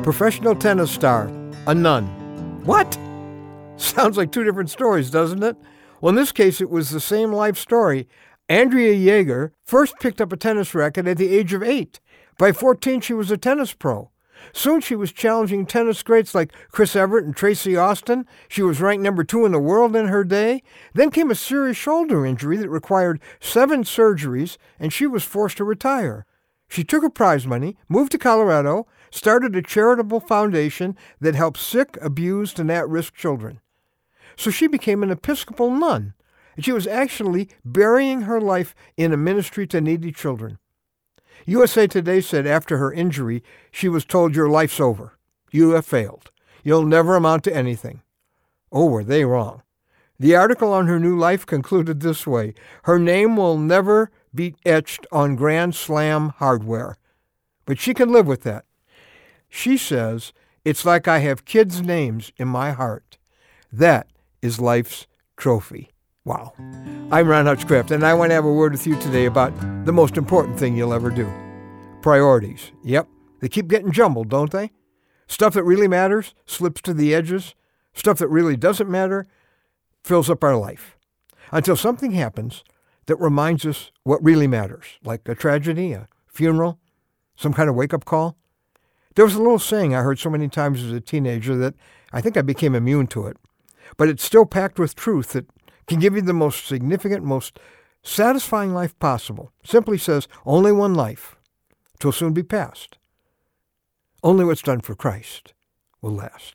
Professional tennis star, a nun. What? Sounds like two different stories, doesn't it? Well, in this case, it was the same life story. Andrea Jaeger first picked up a tennis racket at the age of 8. By 14, she was a tennis pro. Soon she was challenging tennis greats like Chris Evert and Tracy Austin. She was ranked number 2 in the world in her day. Then came a serious shoulder injury that required 7 surgeries, and she was forced to retire. She took her prize money, moved to Colorado, started a charitable foundation that helps sick, abused, and at-risk children. So she became an Episcopal nun. She was actually burying her life in a ministry to needy children. USA Today said after her injury, she was told, "Your life's over. You have failed. You'll never amount to anything." Oh, were they wrong. The article on her new life concluded this way: her name will never be etched on Grand Slam hardware, but she can live with that. She says, "It's like I have kids' names in my heart. That is life's trophy." Wow. I'm Ron Hutchcraft, and I want to have a word with you today about the most important thing you'll ever do. Priorities. Yep, they keep getting jumbled, don't they? Stuff that really matters slips to the edges. Stuff that really doesn't matter fills up our life. Until something happens that reminds us what really matters, like a tragedy, a funeral, some kind of wake-up call. There was a little saying I heard so many times as a teenager that I think I became immune to it. But it's still packed with truth that can give you the most significant, most satisfying life possible. Simply says, only one life. 'Twill soon be past. Only what's done for Christ will last.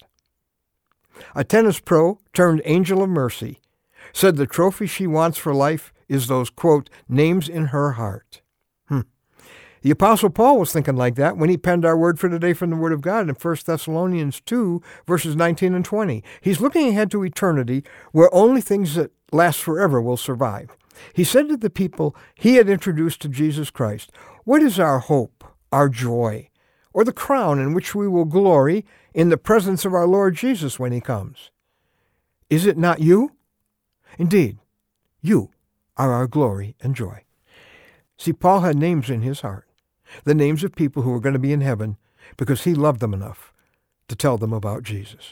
A tennis pro turned angel of mercy said the trophy she wants for life is those, quote, names in her heart. The Apostle Paul was thinking like that when he penned our word for today from the Word of God in 1 Thessalonians 2, verses 19 and 20. He's looking ahead to eternity where only things that last forever will survive. He said to the people he had introduced to Jesus Christ, "What is our hope, our joy, or the crown in which we will glory in the presence of our Lord Jesus when he comes? Is it not you? Indeed, you are our glory and joy." See, Paul had names in his heart, the names of people who were going to be in heaven because he loved them enough to tell them about Jesus.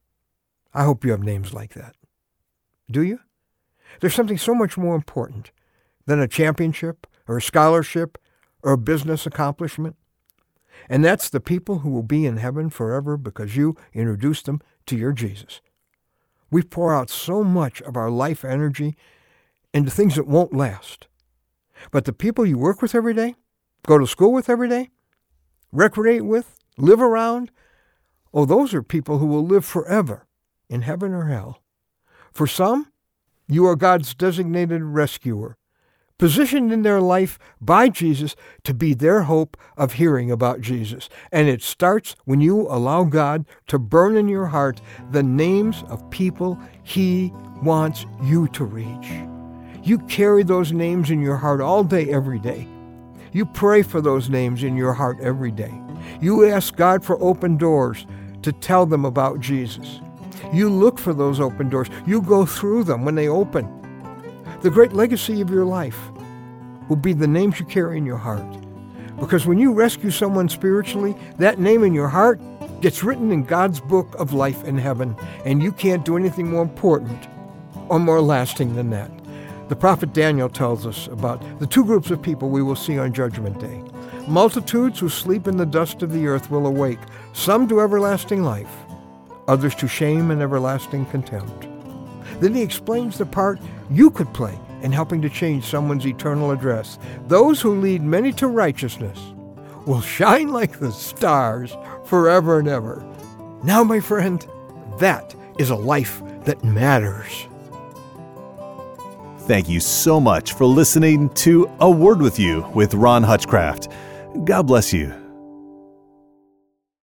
I hope you have names like that. Do you? There's something so much more important than a championship or a scholarship or a business accomplishment. And that's the people who will be in heaven forever because you introduced them to your Jesus. We pour out so much of our life energy into things that won't last. But the people you work with every day, go to school with every day, recreate with, live around, oh, those are people who will live forever in heaven or hell. For some, you are God's designated rescuer, positioned in their life by Jesus to be their hope of hearing about Jesus. And it starts when you allow God to burn in your heart the names of people he wants you to reach. You carry those names in your heart all day, every day. You pray for those names in your heart every day. You ask God for open doors to tell them about Jesus. You look for those open doors. You go through them when they open. The great legacy of your life will be the names you carry in your heart. Because when you rescue someone spiritually, that name in your heart gets written in God's book of life in heaven, and you can't do anything more important or more lasting than that. The prophet Daniel tells us about the two groups of people we will see on Judgment Day. Multitudes who sleep in the dust of the earth will awake, some to everlasting life, others to shame and everlasting contempt. Then he explains the part you could play in helping to change someone's eternal address. Those who lead many to righteousness will shine like the stars forever and ever. Now, my friend, that is a life that matters. Thank you so much for listening to A Word With You with Ron Hutchcraft. God bless you.